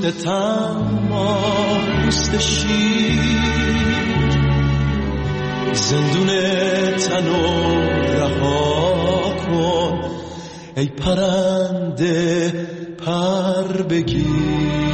پوست تما پوست شیر، زندون تنو رها کن ای پرنده پر بگیر.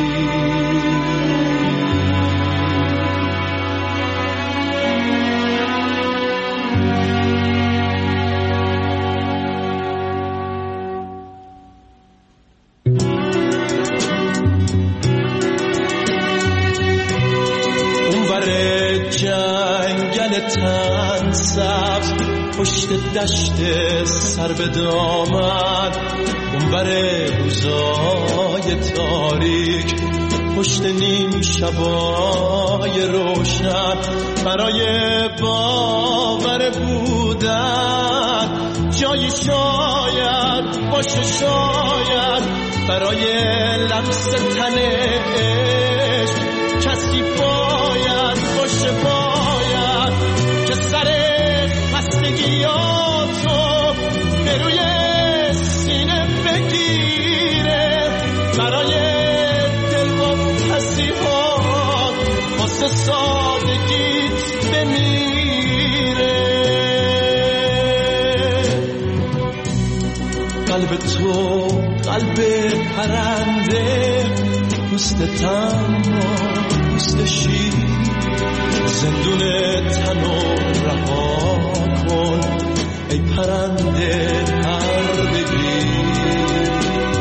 جنگل تن سبز پشت دشت سر به دامن، اونور روزای تاریک پشت نیم شبای روشن، برای باور بودن جایی شاید باشه، شاید برای لمس تن عشق کسی باید باشه، باید که سر خستگیاتو به روی سینه بگیره، برای دلواپسی‌هات واسه سادگیت بمیره. قلب تو قلب پرنده، پوست تما پوست شیر، زندون تنو رها کن ای پرنده پر بگیر.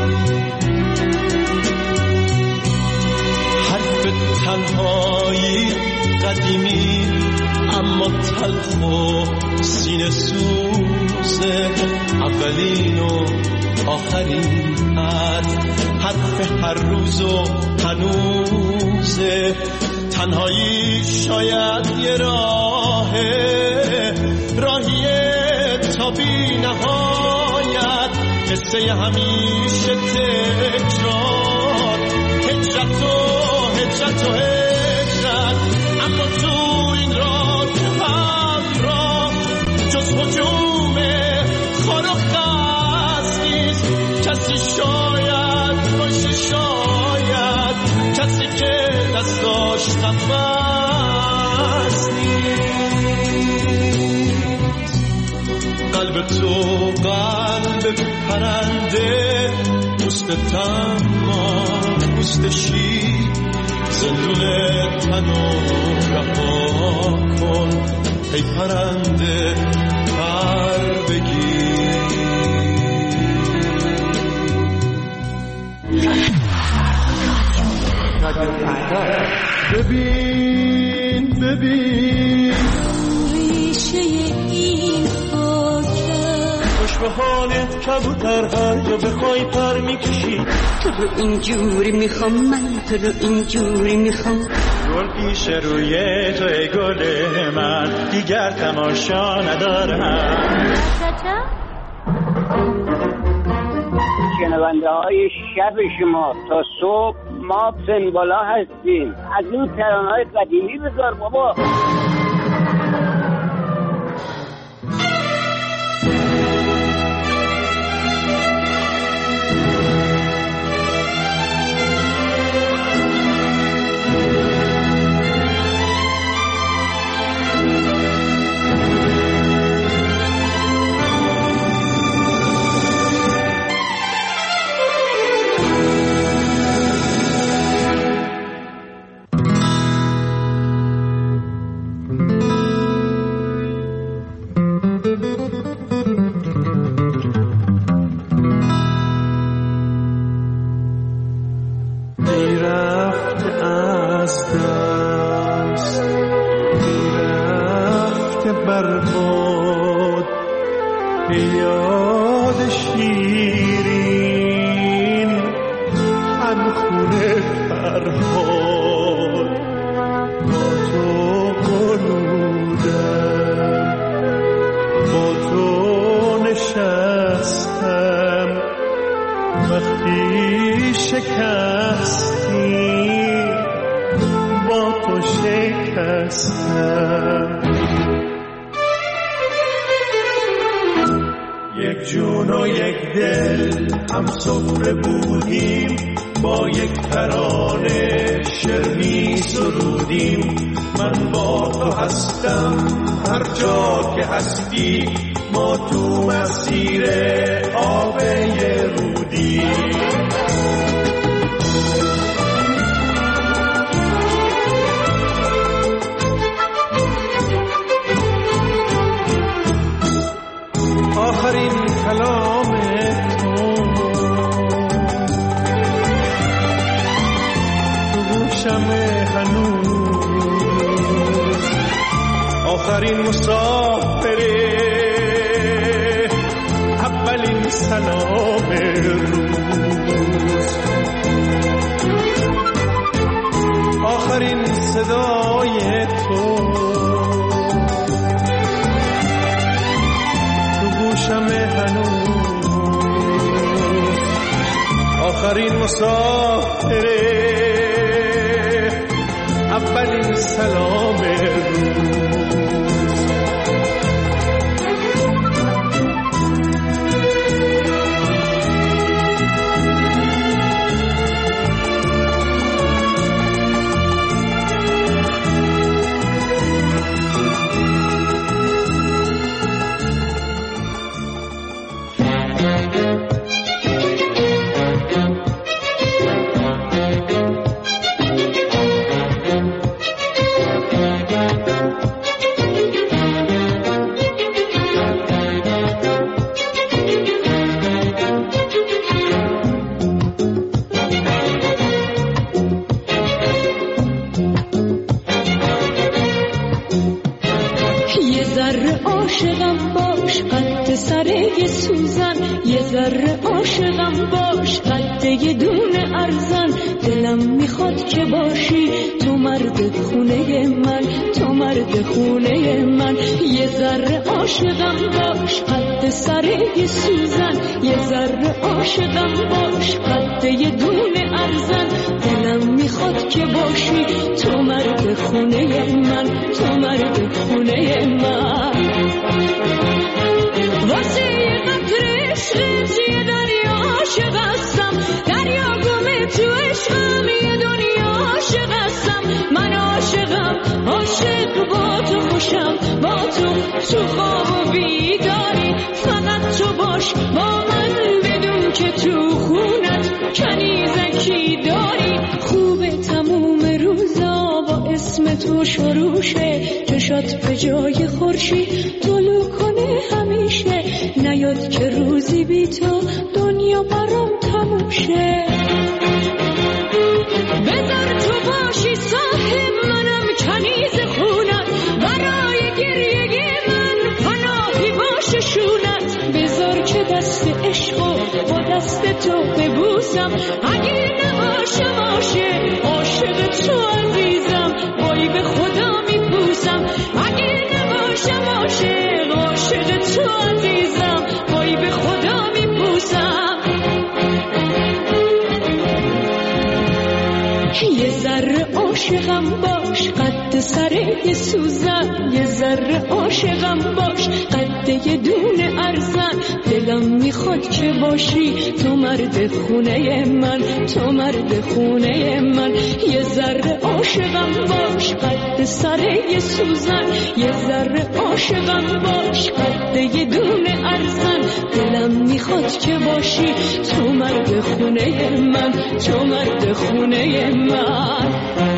حرف تنهایی قدیمی اما تلخ و سینه سوزه، اولین و آخرین حرف هر روز و هنوزه. تنهایی شاید یه راهیه تا بی نهایت، قصه همیشه تکرار، هجرت و هجرت، اما تو این راه همراه جز هجوم خار و خس نیست کسی، شاید باشه، شاید کسی که دستاش نفس نیست. قلب تو قلب پرنده، پوست تما پوست شیر، زندون تنو رها کن ای پرنده پر بگیر. ببین ریشه این خاکه، خوش به حالت کبوتر، هر جا بخوای پر میکشی. تو رو اینجوری میخوام، من تو رو اینجوری میخوام. گل پیش روی تو ای گل من، دیگر تماشا ندارم. شنونده های شب شما تا صبح ما سنبالا هستیم. از این ترانه‌های قدیمی بذار بابا. برباد یاد شیرین همخونه فرهاد، با تو قلودم، با تو نشستم، وقتی شکستی با تو شکستم. یک جون و یک دل هم سفره بودیم، با یک ترانه شعر می سرودیم. من با تو هستم هر جا که هستی، ما تو مسیر آب رودی. آخرین کلام تو گوشم هنوز، آخرین مسافره، اولین سلام روز، آخرین صدای تو گوشم هنوز، آخرین مسافره، اولین سلام روز. عاشقم باش قد سره سوزن، یه ذره عاشقم باش قد یه دونه ارزن. دلم میخواد که باشی تو مرد خونه من، تو مرد خونه من. یه ذره عاشقم باش قد سره سوزن، یه ذره عاشقم باش قد یه دونه ارزن. دلم میخواد که باشی تو مرد خونه من، تو مرد خونه من. واسه یه قطره عشقت یه دریا عاشق هستم، دریا گمه تو عشقم، یه دنیا عاشق هستم. من عاشقم، عاشق با تو خوشم، با تو خواب و بیداری. فقط تو باش با من، بدون که تو خونت کنیزکی داری. خوبه تموم روزا با اسم تو شروشه، چشات به جای خورشید طلوع کنه همیشه. نیاد که روزی بی تو دنیا برام تموم شه. بذار تو باشی صاحب منم، کنیز خونت، برای گریه من پناهی باشه شونت. بذار که دست عشقو با دست تو ببوسم، اگه نباشه باشه عاشق تو عزیزم، وای به خدا میپوسم. اگه نباشه باشه عاشق تو عزیزم، وای به خدا میپوسم. یه ذره عاشقم باش قد سره سوزن، یه ذره عاشقم باش قد یه دونه ارزن. دلم میخواد که باشی تو مرد خونه من، تو مرد خونه من. یه ذره عاشقم باش قد سره سوزن، یه ذره عاشقم باش قد یه دونه ارزن. دلم میخواد که باشی تو مرد خونه من، تو مرد خونه من.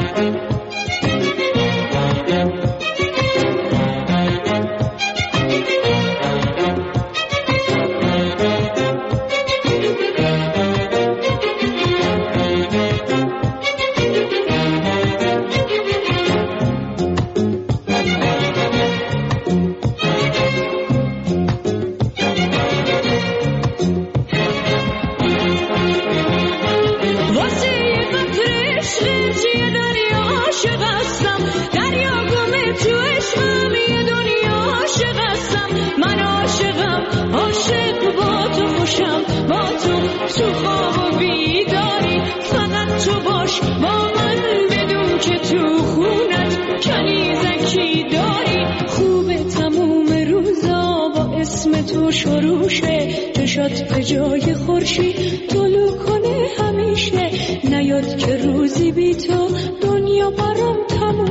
تو خواب و بیداری. فقط تو باش با من، بدون که تو خونت کنیزکی داری. خوبه تموم روزا با اسم تو شروشه، چشات به جای خورشید طلوع کنه همیشه.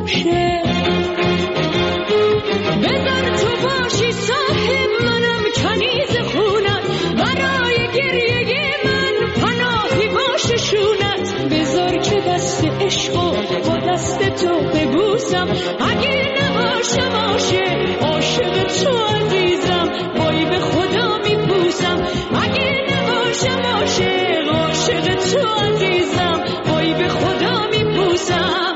باشه. بذار تو باشی صاحب منم کنیز خونت، برای گریه من پناهی باشه شونت. بذار که دست عشقو با دست تو ببوسم، اگه نباشه باشه عاشق تو عزیزم، وای به خدا میپوسم. اگه نباشه باشه عاشق تو عزیزم، وای به خدا میپوسم.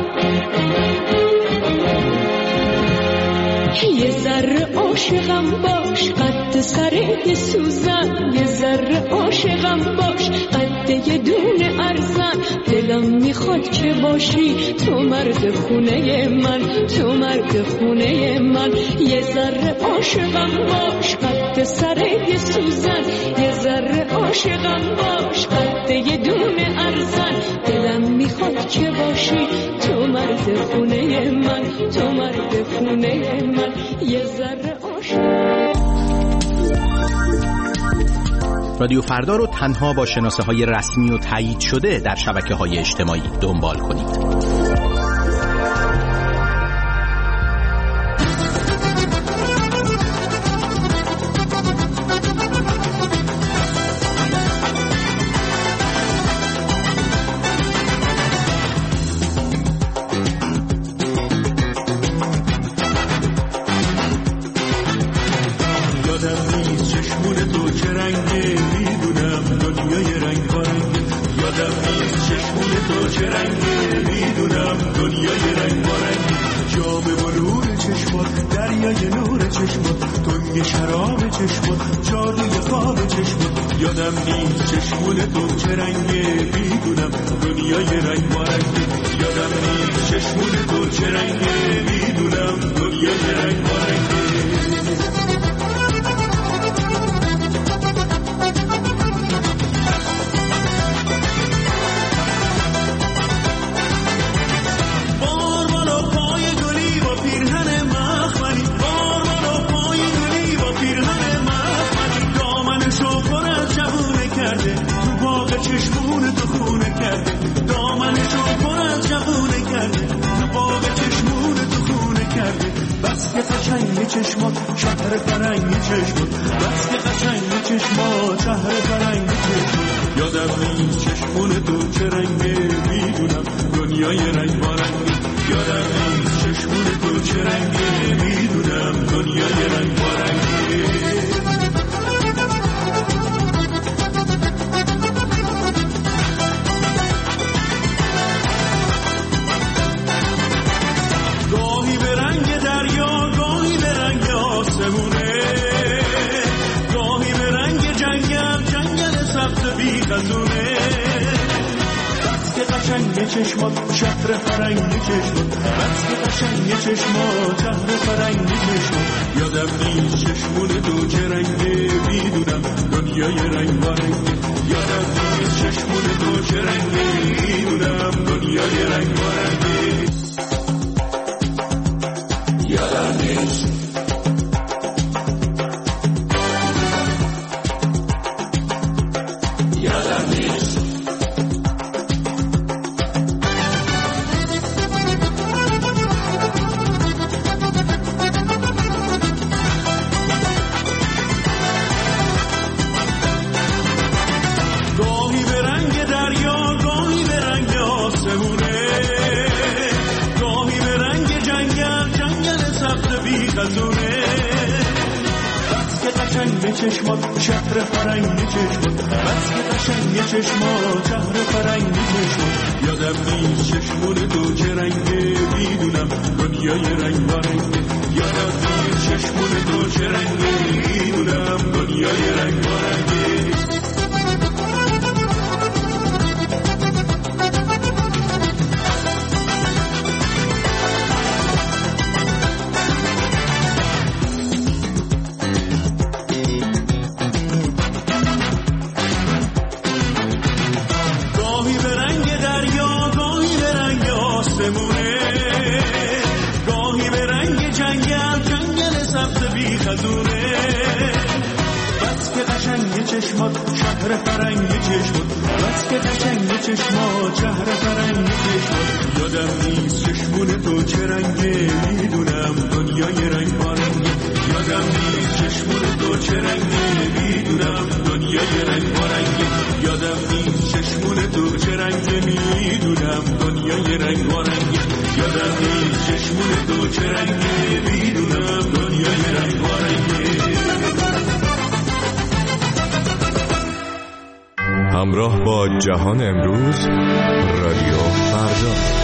یه ذره عاشقم باش قد سر یه سوزن، یه ذره عاشقم باش قد یه دونه ارزن. دلم میخواد که باشی تو مرد خونه من، تو مرد خونه من. یه ذره عاشقم باش قد سر یه سوزن، یه ذره عاشقم باش قد یه دونه ارزن. دلم میخواد که باشی تو مرد خونه من، تو مرد خونه من. یه ذره عاشق. رادیو فردا رو تنها با شناسه‌های رسمی و تایید شده در شبکه‌های اجتماعی دنبال کنید. تو چه رنگه میدونم دنیای رنگ بارنگه. یادم نیست چشمون تو چه رنگه میدونم دنیای رنگ بارنگه. یادم نیست چشمون تو چه رنگه میدونم دنیای رنگ بارنگه. یادم نیست چشمون تو چه رنگه میدونم دنیای رنگ بارنگه. همراه با جهان امروز، رادیو فردا.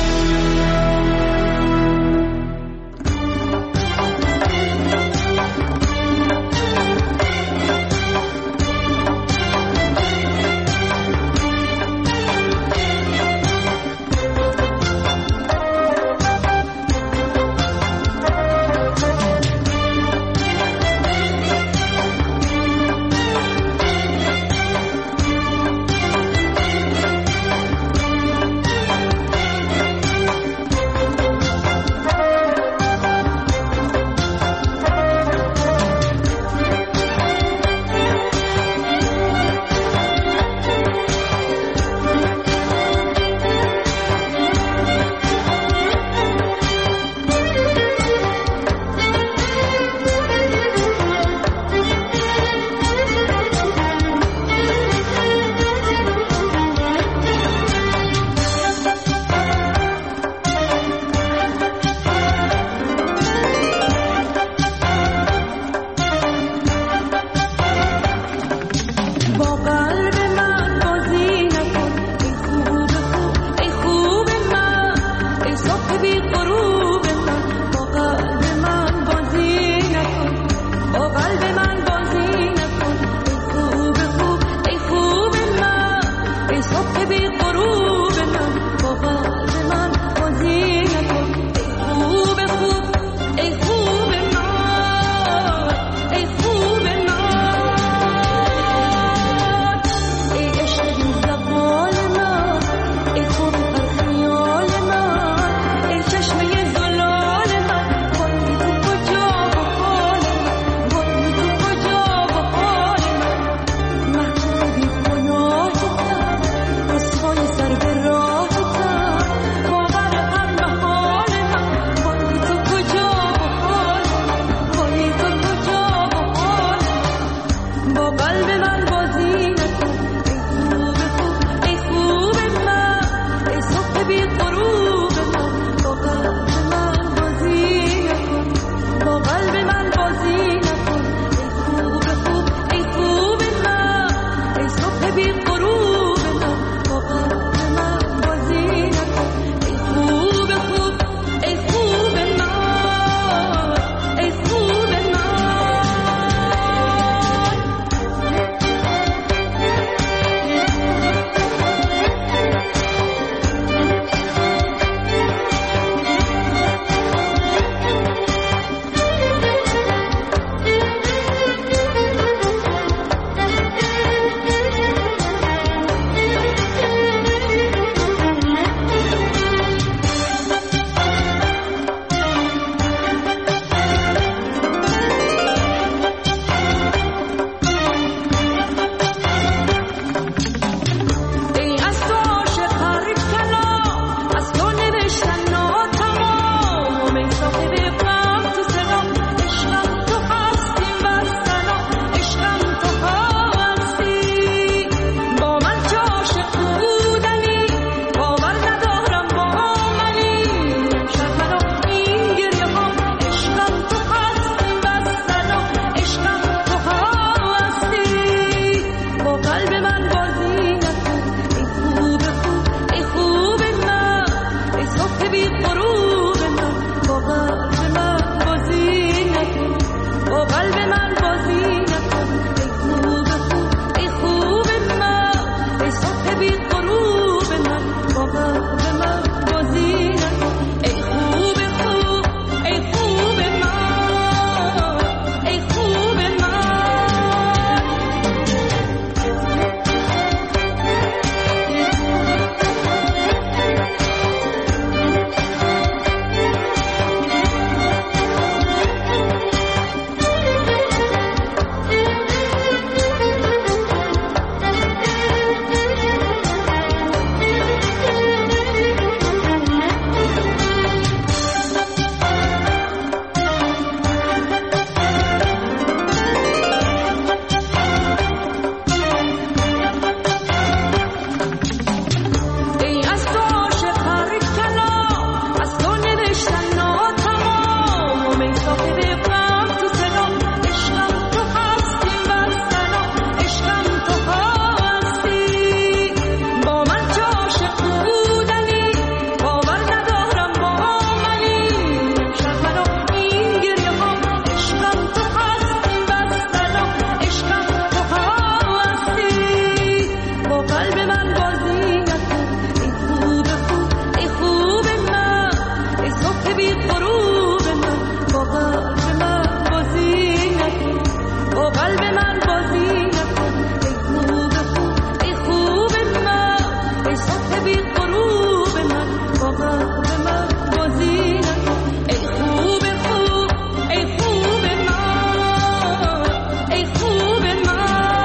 غروب من با قلب من بازی نکن، با قلب من بازی نکن. ای خوب خوب ای خوب من، ای صبح بی غروب من با قلب من بازی نکن. ای خوب خوب ای خوب من، ای خوب من.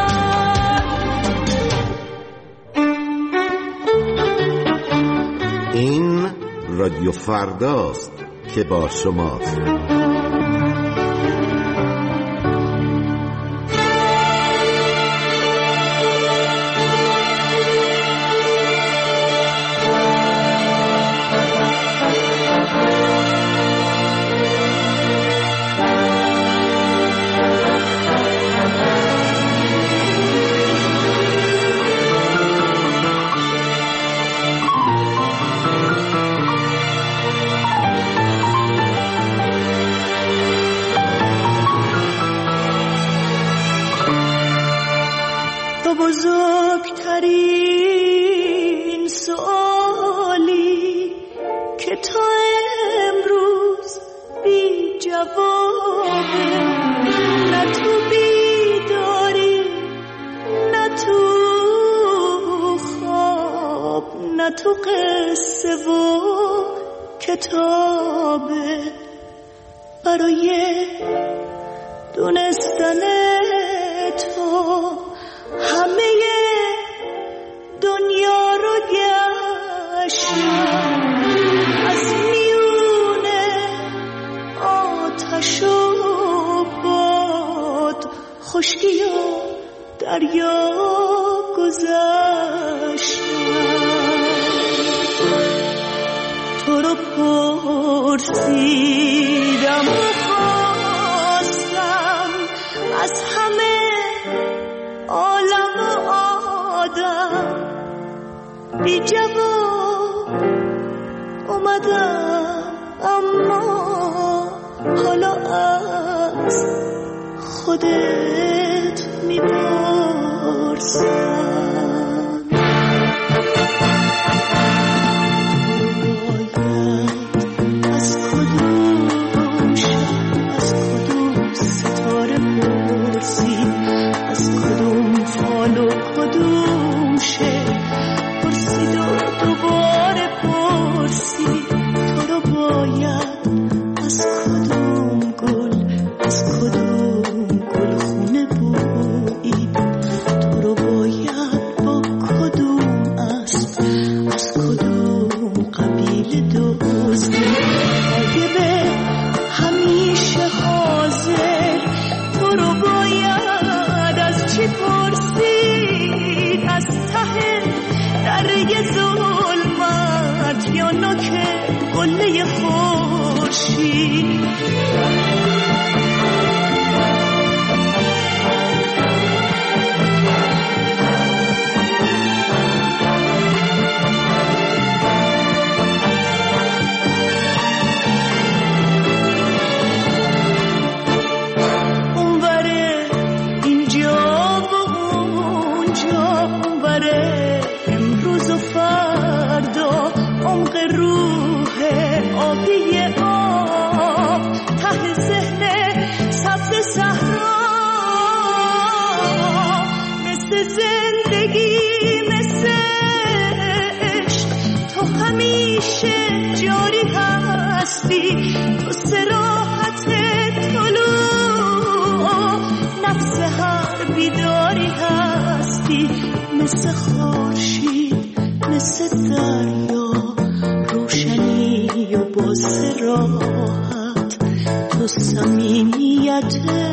این رادیو فرداست که با شماست. بزرگترین سوالی که تا امروز بی جوابه، نه تو بیداری نه تو خواب نه تو قصه و کتابه. برای دونستن تو همه دنیا رو گشتم، از میونه آتش و باد، خشکی و دریا گذشتم. تو رو پرسیدم و خواستم از همه عالم و آدم، بی جواب اومدم اما حالا از خودت میپرسم. باید از کدوم شب، از کدوم ستاره پرسی، از کدوم فال و کدوم شعر پرسید و دوباره پرسی. تو رو باید از کدوم گل، از کدوم گل خونه بویی، تو رو باید با کدوم اسب، از کدوم قبیله دزدی. غایب همیشه حاضر، تو رو باید از چی پرسید، از ته دره ظلمت یا نوک قله خورشید. اونوره اینجا و اونجا، اونوره امروز و فردا، عمق روح آبی آب، ته ذهن سبز صحرا، مثل زندگی مثل عشق تو همیشه جاری هستی. تو صراحت طلوع نفس هر بیداری هستی، مثل خورشید مثل دریا، روشنی و با صراحت. تو صمیمیت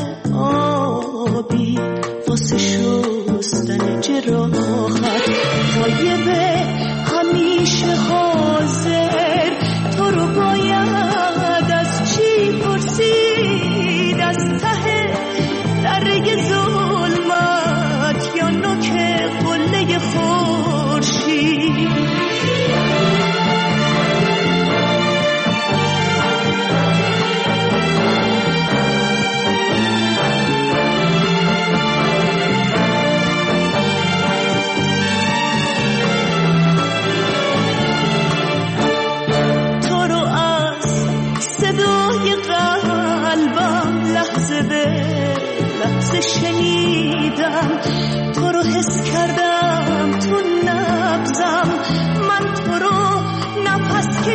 آبی واسه شستن جراحت. غایب همیشه حاضر، تو رو باید از چی پرسید، از ته دره ظلمت یا نوک قله خورشید. لحظه شنیدم تو رو، حس کردم تو نبضم، من تو رو نفس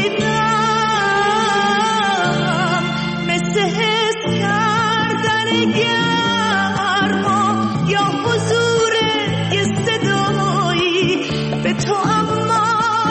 کشیدم، مثل حس کردن گرما یا حضور یه صدایی به تو، اما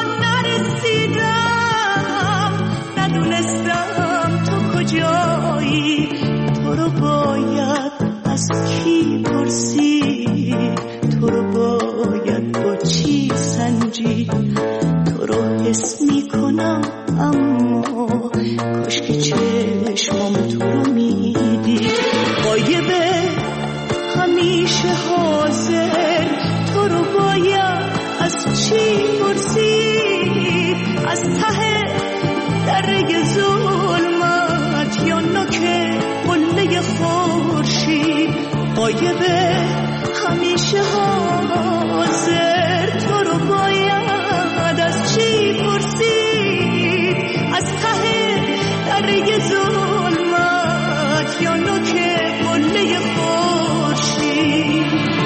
نرسیدم، ندونستم تو کجایی. تو رو باید از کی پرسید، تو رو باید با چی سنجید، تو رو حس میکنم اما کاش که چشمم تو رو میدید. غایبه همیشه حاضر، تو رو باید از چی پرسید، از ته دره ظلمت یا نوک قله خورشید. غایبه همیشه حاضر، تو رو باید از چی پرسید، از ته دره ظلمت یا نوک قله خورشید.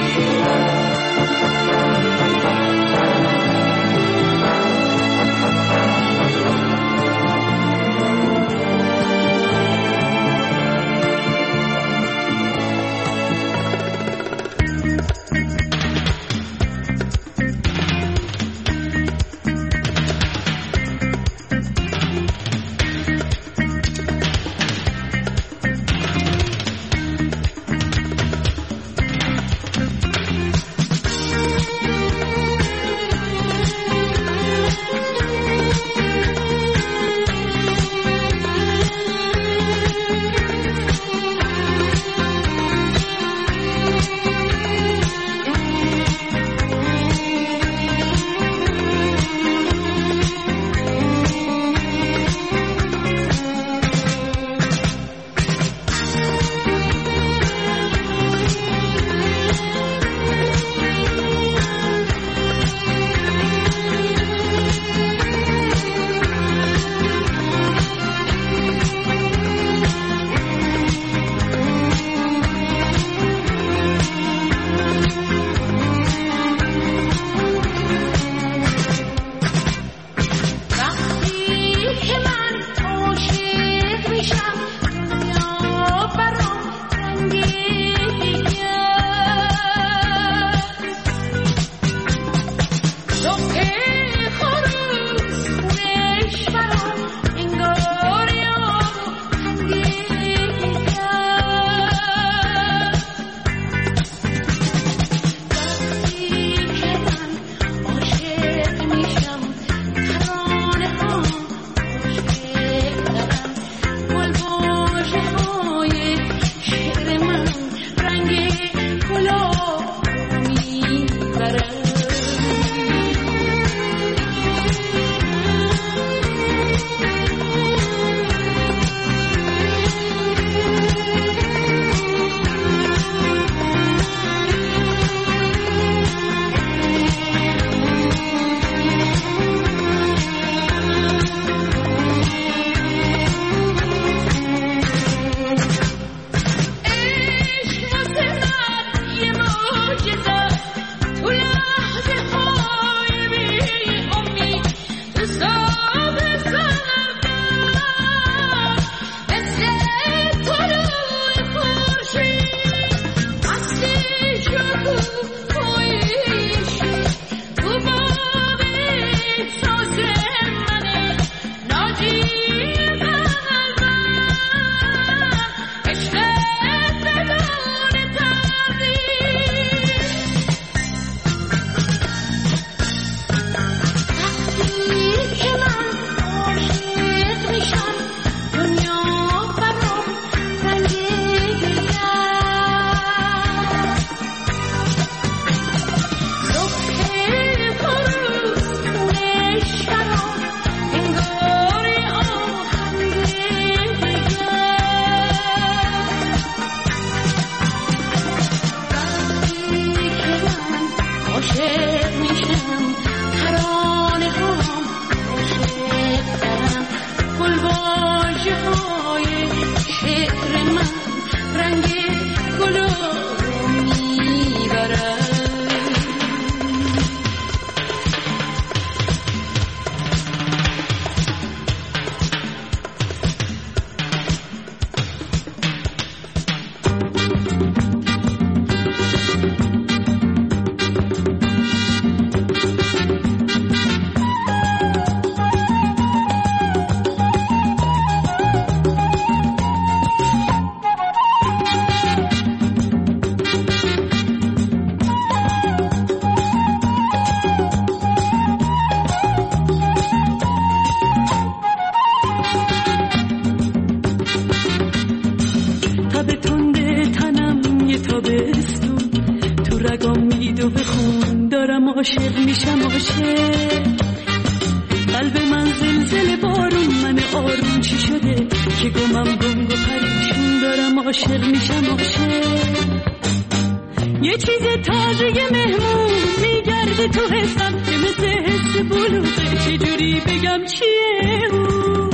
عاشق میشم عاشق. قلب من زلزله بارون، من آروم چی شده که گمم گنگ و پریشون دارم عاشق میشم عاشق. یه چیز تازه مهمون میگرده تو حسم که مثل حس بلوغه، چجوری بگم چیه اون؟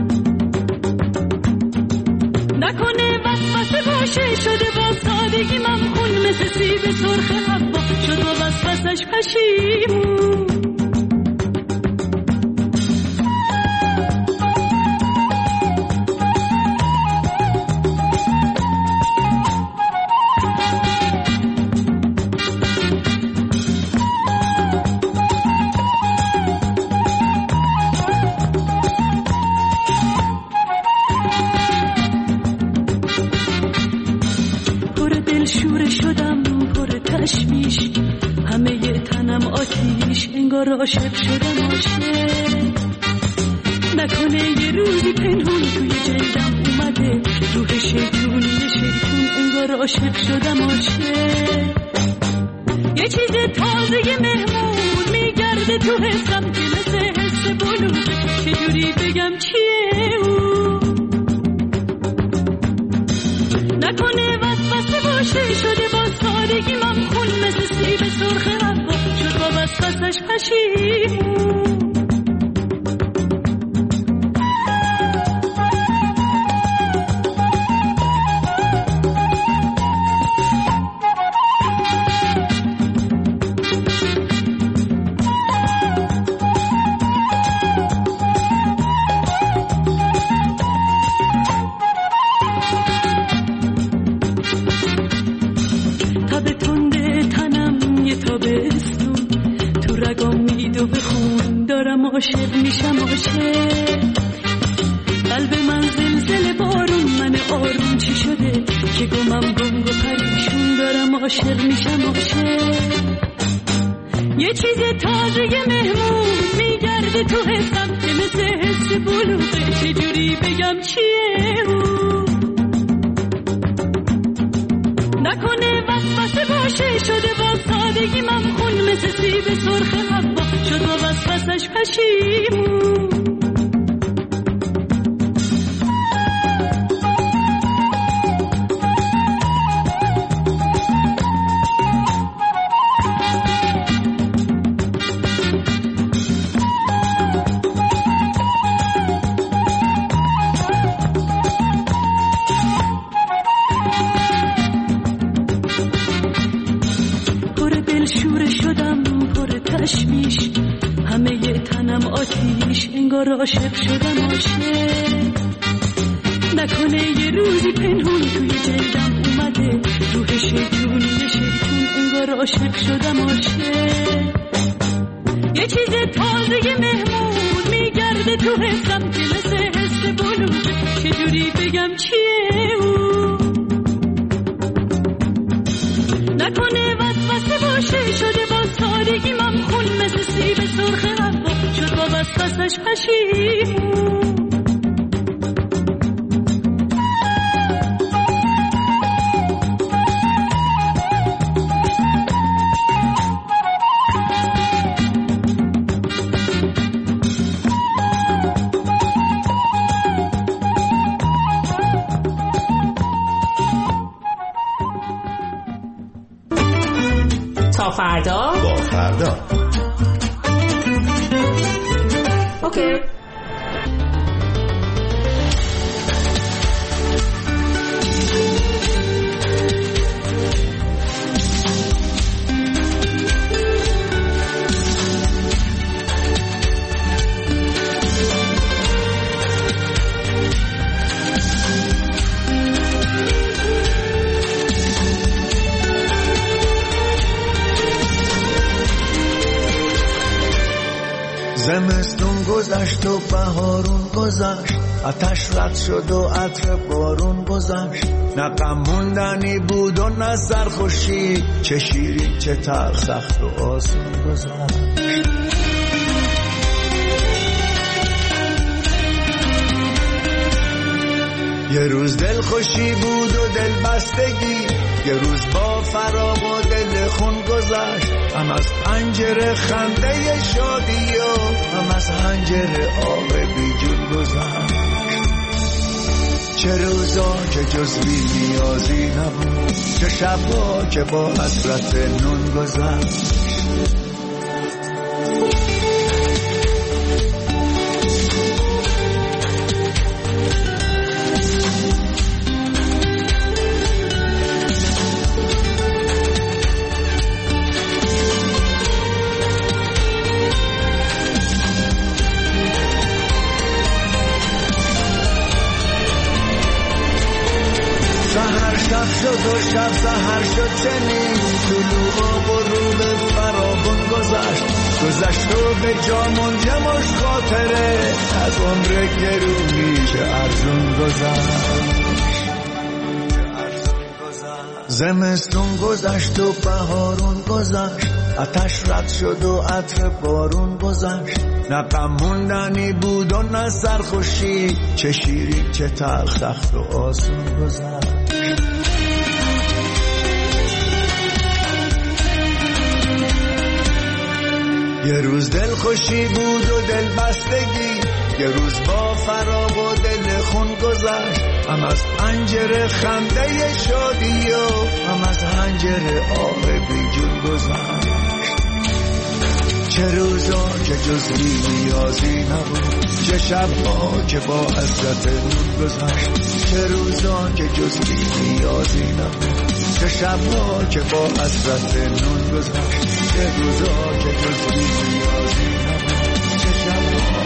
نکنه وسوسه باشه شده با سادگی ممخون، مثل سیب سرخ حبا شد با وسوسش پشیمون. انگار عاشق شدم عاشق. نکنه یه روزی پنهون توی جلدم اومده روح شیطونی شیطون، انگار عاشق شدم عاشق. یه چیز تازه مهمون میگرده تو حسم که مثل حس بلوغه، چجوری بگم چیه اون؟ نکنه وسوسه باشه شده با سادگی ممخون، مثل سیب سرخ حبا شد با وسوسش پشیمون. عاشق میشم عاشق. قلب من زلزله بارون، من آروم چی شده که گمم گنگ و پریشون دارم عاشق میشم عاشق. یه چیز تازه مهمون میگرده تو حسم که مثل حس بلوغه، چجوری بگم چیه اون؟ نکنه وسوسه باشه شده با سادگی ممخون، مثل سیب سرخ حبا شد با وسوسش پشیمون. انگار عاشق شدم عاشق. نکنه یه روزی پنهون توی جلدم اومده روح شیطونی شیطون، انگار عاشق شدم عاشق. یه چیز تازه مهمون میگرده تو حسم که مثل حس بلوغه، چجوری بگم چیه اون؟ نکنه وسوسه باشه شده با سادگی ممخون، مثل سیب سرخ حبا شد با وسوسش پشیمون. تا فردا با فردا. اوکی. زمستون گذشت و بهارون گذشت، آتش رد شد و عطر بارون گذشت. نه غم موندنی بود و نه سرخوشی، چه شیرین چه تلخ، سخت و آسون گذشت. یه روز دل خوشی بود و دل بستگی، یه روز با فراق و دل خون گذشت. هم از پنجره خنده شادی و هم از حنجره آب بی جون گذشت. چه روزا که جز بی نیازی نبود، چه شبا که با حسرت نون گذشت. شد و شب سحر شد چنین، طلوع و غروب فراغون گذشت و به جا منجمش خاطره از عمر گرونی که ارزون گذشت. زمستون گذشت و بهارون گذشت، آتش رد شد و عطر بارون گذشت. نه غم موندنی بود و نه سرخوشی، چه شیرین چه تلخ سخت و آسون گذشت. یه روز دل خوشی بود و دل بستگی، یه روز با فراق و دل خون گذشت. هم از پنجره خنده شادی و هم از حنجره آب بی جون گذشت. چه روزا که جز بی نیازی نبود، چه شبا که با حسرت نون گذشت. چه روزا که جز بی نیازی نبود، چه شبا که با حسرت نون گذشت. چه روزا که جز بی نیازی نبود، چه شبا که با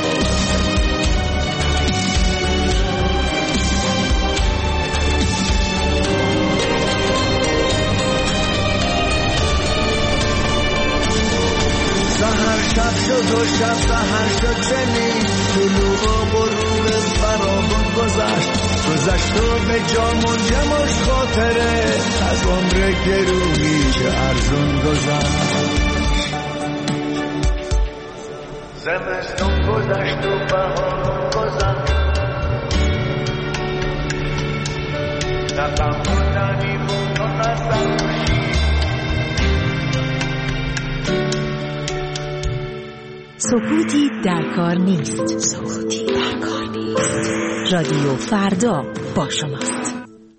سحر شب شد و شب سحر شد چنین، طلوع و غروب فراغون گذشت و به جا منجمش خاطره از عمر گرونی که ارزون گذشت. زمستون گذشت و بهارون گذشت، نه غم موندنی بود و نه سرخوشی. سکوتی در کار نیست. رادیو فردا با شماست.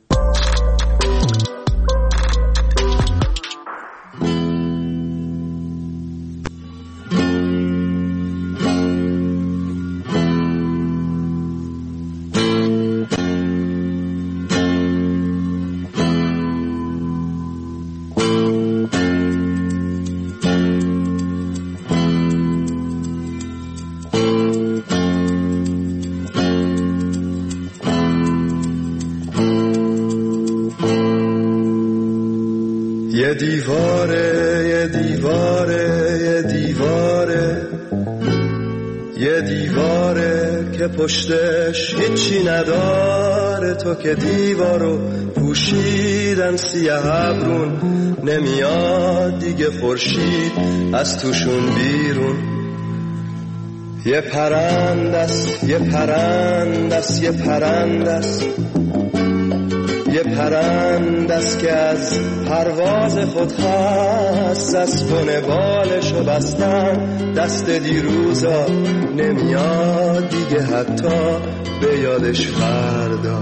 یه دیواره که پشتش هیچی نداره، تو که دیوارو پوشیدن سیاه ابرون، نمیاد دیگه خورشید از توشون بیرون. یه پرندست یه پرندست یه پرندست یه پرندست که از پرواز خود هست، از بن بالشو بستن دست دیروزا، نمیاد دیگه حتی به یادش فردا.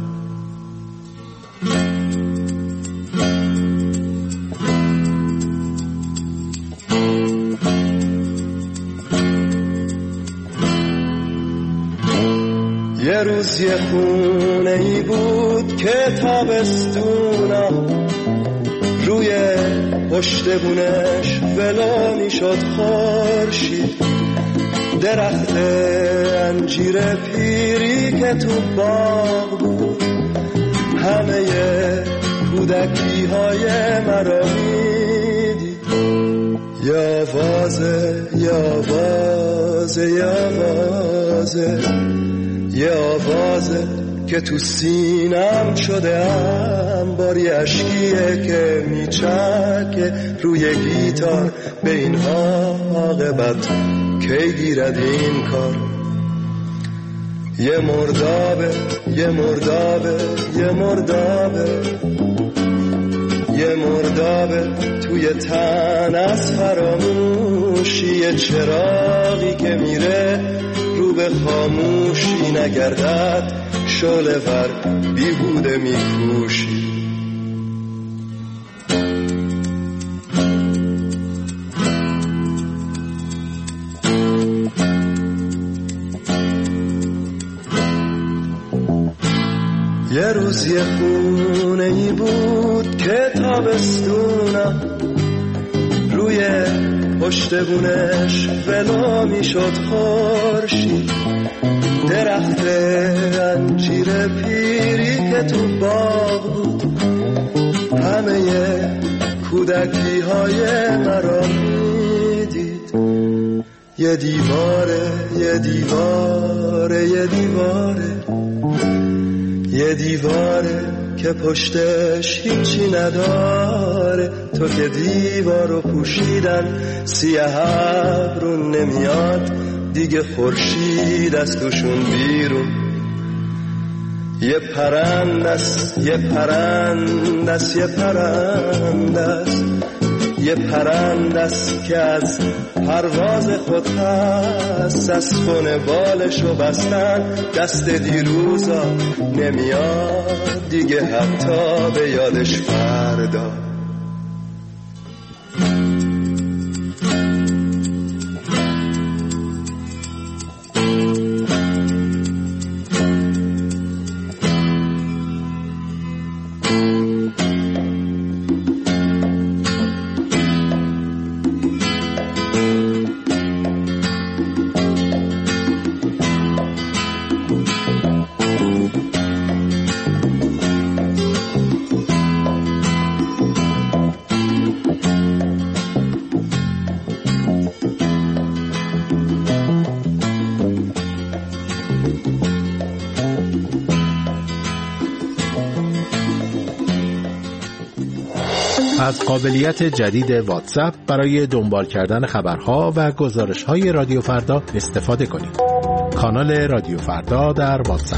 یه روز یه خونه ای بود که تابستونا روی پشت بونش ولو میشد خورشید، درخت انجیر پیری که تو باغ بود همه کودکی های مرا میدید. یه آوازه یه آوازه یه آوازه یه آوازه که تو سینم شده انباری، اشکیه که میچکه روی گیتار، به این عاقبت کی گیرد این کار. یه مردابه یه مردابه توی تن از فراموشی، یه چراغی که میره رو به خاموشی، نگردد شعله ور بیهوده میکوشی. یه روز یه خونه ای بود که تابستونم روی پشت بونش ولو میشد خورشید، درخت انجیر پیری که تو باغ بود همه کودکی های مرا میدید. یه دیواره که پشتش هیچی نداره، تو که دیوارو پوشیدن سیاه ابرون نمیاد دیگه خورشید از توشون بیرون. یه پرندست که از پرواز خود هست، از خونه بالشو بستن دست دیروزا نمیاد دیگه حتی به یادش فردا. از قابلیت جدید واتساپ برای دنبال کردن خبرها و گزارش‌های رادیو فردا استفاده کنید. کانال رادیو فردا در واتساپ.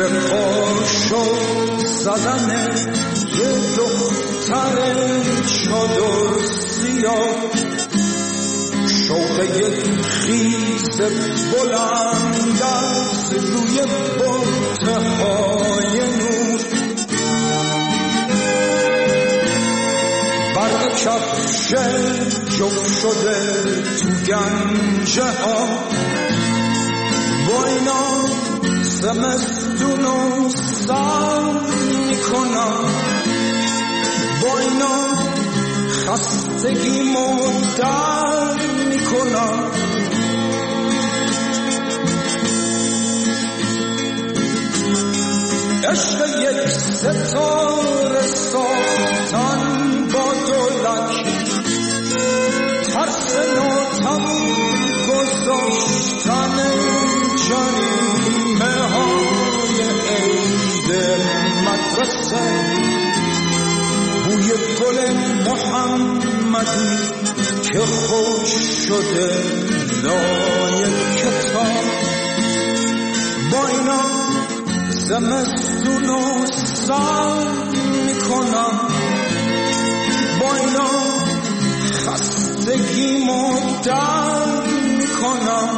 زیر پاشو زدن یه دختر چادر سیاه، شوق یک خیز بلند از روی بطهای نور، برق کفش جف شده تو گنجه ها، با اینا زمستونو سر میکنم، با اینا خستگیمو در میکنم. عشق یک ستاره ساختن با دولک، ترس ناتموم گذاشتن جریمه های عید مدرسه، بوی گل محمدی که خوش شده لای کتاب، با اینا زمستونو سر میکنم، با اینا خستگیمو در میکنم.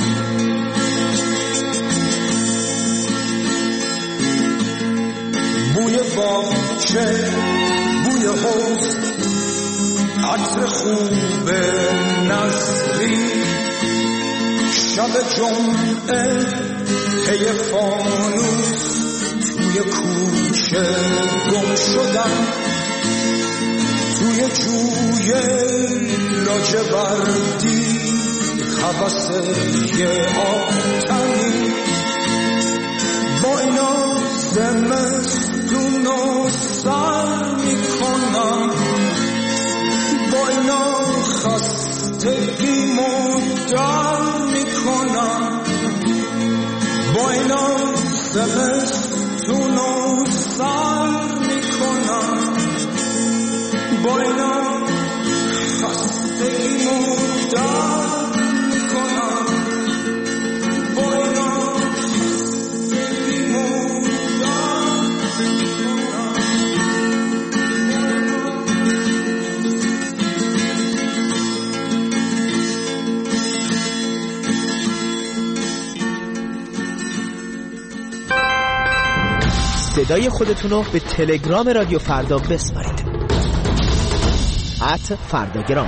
بوی باغچه، بوی حوض، عطر خوب نظری، شب جمعه پی فانوس توی کوچه گم شدم، توی جوی لاجوردی هوس یه آتنی، با اینا زمستونو سر میکنم، با اینا خستگیمو در میکنم، با اینا زمستونو سر میکنم، با اینا خستگیمو در میکنم، با اینا خستگیمو در میکنم. صدای خودتونو به تلگرام رادیو فردا بسپارید. @فرداگرام.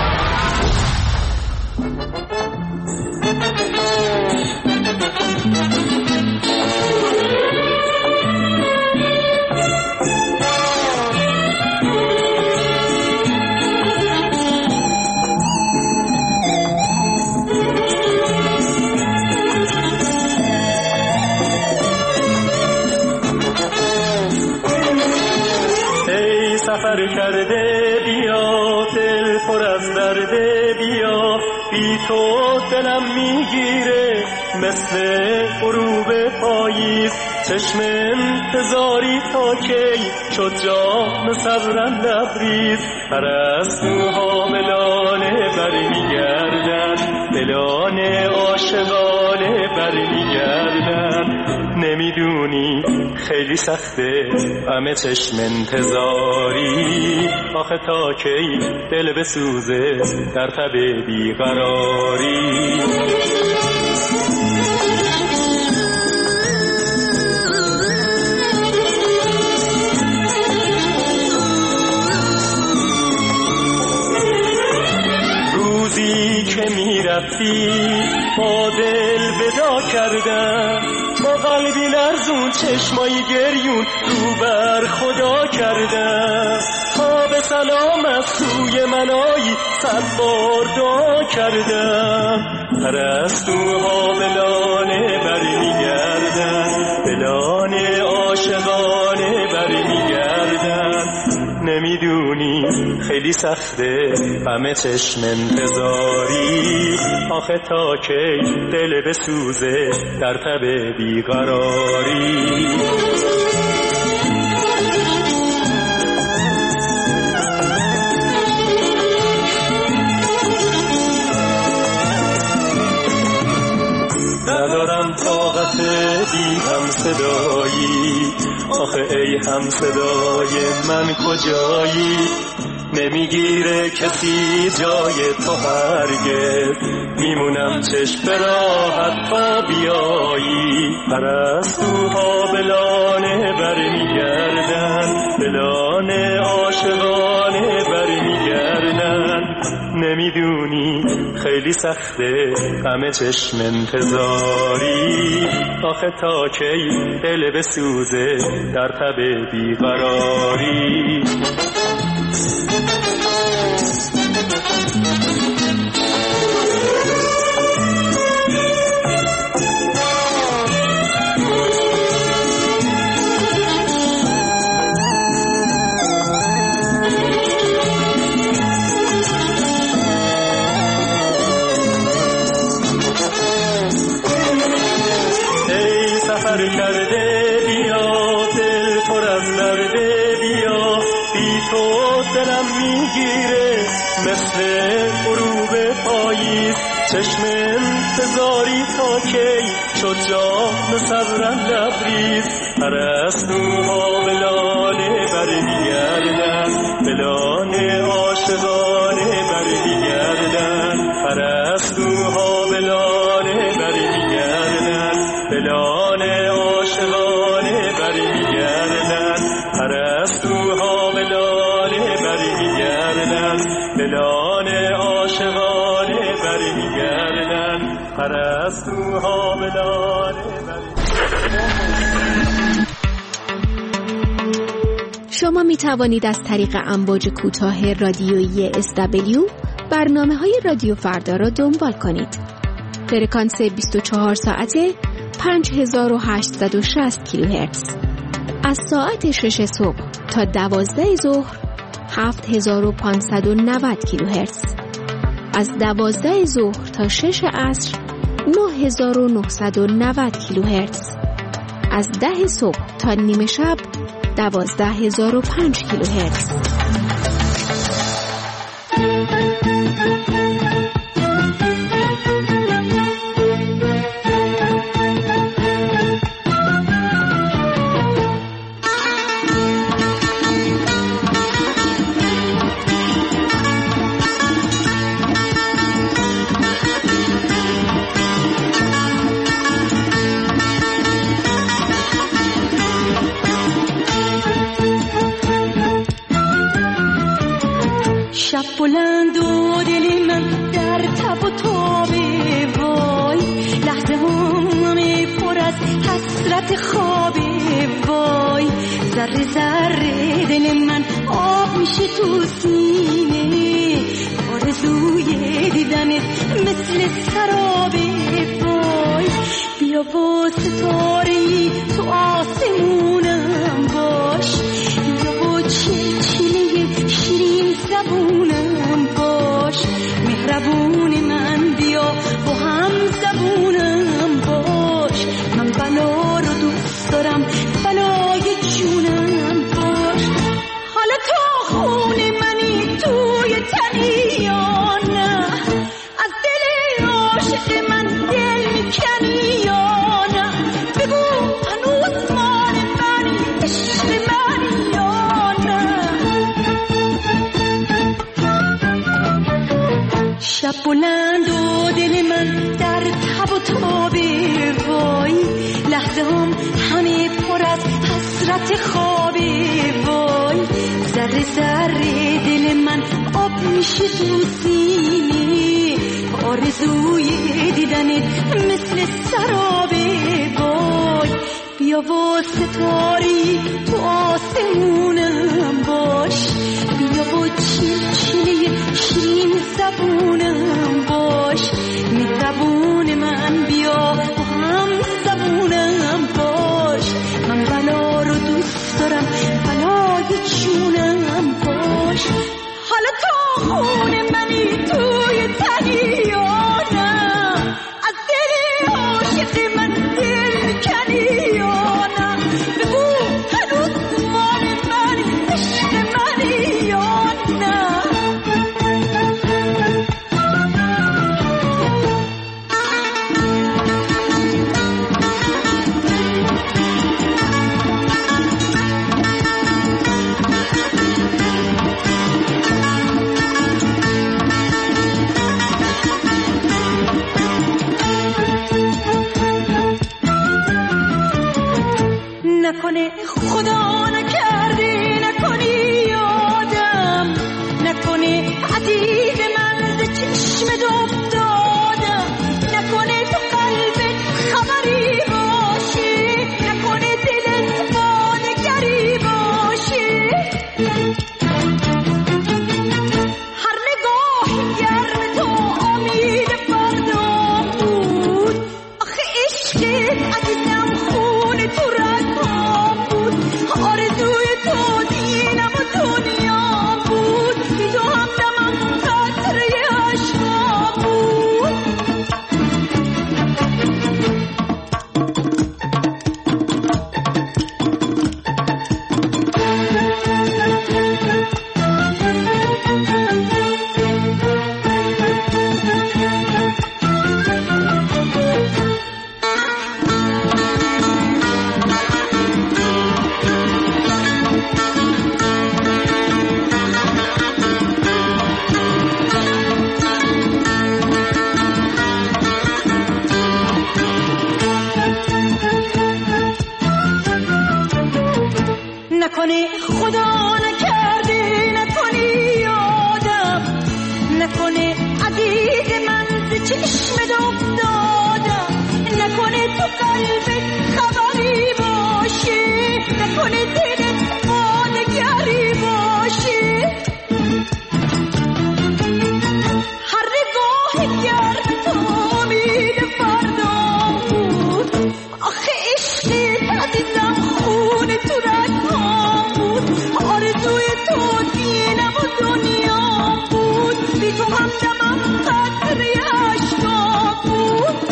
سفر کرده بیا، دل پر از درده بیا، بی تو دلم میگیره مثل غروب پاییز، چشم انتظاری تا کی شد جام صبرم لبریز، پرستوها ملانه برمیگردن، دلان عاشقانه برمیگردن، نمیدونی خیلی سخته همه چشم انتظاری، آخه تا کی دل بسوزه در تب بیقراری. روزی که میرفتی با دل ودا کردم، با قلبی لرزون چشمایی گریون رو بر خدا کردم، تا به سلام از سوی منایی 100 بار دعا کردم، پرستوها بلانه برمیگردن، بلانه عاشقانه برمیگردن، نمیدونی خیلی سخته همه چشم انتظاری، آخه تا کی دل بسوزه در تب بیقراری. ندارم طاقت دیدم صدایی، آخه ای هم صدای من کجایی؟ نمیگیره کسی جای تو هرگز، میمونم چشم به راحت تا بیایی. پرستوها به لانه برمیگردن، به لانه عاشقانه برمیگردن. نمیدونی خیلی سخته همه چشم انتظاری، آخه تا کی دل بسوزه در تب بیقراری. کرده بیا دل پر از درده بیا، بی تو دلم میگیره مثل غروب پاییز. چشم انتظاری تا کی شد جام صبرم لبریز. پرستوها به لانه برمیگردن، به لانه عاشقانه برمیگردن. پرستوها به لانه برمیگردن، به لانه عاشقانه برمیگردن. پرستوها به لانه برمیگردن، به لانه عاشقانه برمیگردن. پرستوها به لانه برمیگردن. شما می توانید از طریق امواج کوتاه رادیویی SW برنامه‌های رادیو فردا را دنبال کنید. فرکانس 24 ساعته 5860 کیلوهرتز. از ساعت 6 صبح تا 12 ظهر 7590 کیلوهرتز. از 12 ظهر تا 6 عصر 9990 کیلوهرتز. از 10 صبح تا نیمه شب 12005 کیلوهرتز. شب بلند و دل من در تب و تابه، وای لحظه همه پر از حسرت خوابه، وای ذره ذره دل من آب میشه تو سینه، آرزوی دیدنت مثل سرابه، وای بیا با ستاره‌ای تو آسمونم باش، بیا با چلچله شیرین زبونم باش، مهربون من بیا با هم زبونم باش، من بلا رو دوست دارم بلای جونم باش. حالا تا خون منی توی تنی یا نه، از دل عاشق من دل میکنی یا نه، بگو هنوز مال منی عشق منی یا نه. شب بلند و دل من در تب و تابه، وای لحظه هم همه پر از حسرت خوابه، وای ذره ذره دل من آب میشه تو سینه، آرزوی دیدنت مثل سرابه، وای بیا با ستاری تو آسمونم باش، بیا با چلچله شیرین زبونم باش، مهربون من بیا با هم زبونم باش، من بلا رو دوست دارم بلای جونم باش. حالا تا خون منی توی تنی یا نه، از دل عاشق من دل میکنی یا نه، بگو هنوز مال منی عشق منی یا نه. نکنه خدا نکرده نکنی یادم نکنه عزیز من ز چشمت افتادم نکنه تو قلبت خبری باشه نکنه دلت با نگری باشه هر نگاه گرم تو امید فردا بود آخه عشقت عزیزم خون تو رگام بود آرزوی تو دینم و دنیا بود بی تو همدمم قطره عشقام بود نکنه خدا نکرده نکنی یادم نکنه عزیز من ز چشمت افتادم نکنه تو قلبت خبری باشه نکنه دلت با نگری باشه هر نگاه گرم تو امید فردا بود آخه عشقت عزیزم خون تو رگام بود آرزوی تو دینم و دنیا بود بی تو همدمم قطره عشقام بود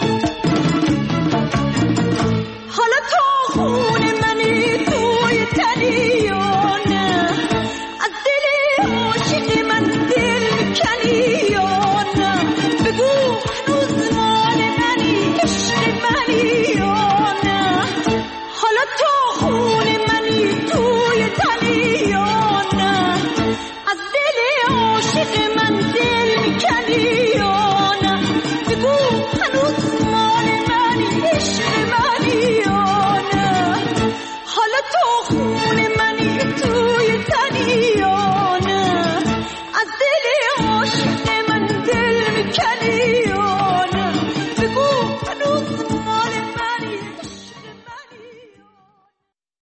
حالا تو خون منی توی تنی یا نه از دل عاشق من دل کنی یا نه بگو هنوز مال منی عشق منی یا نه حالا تو خون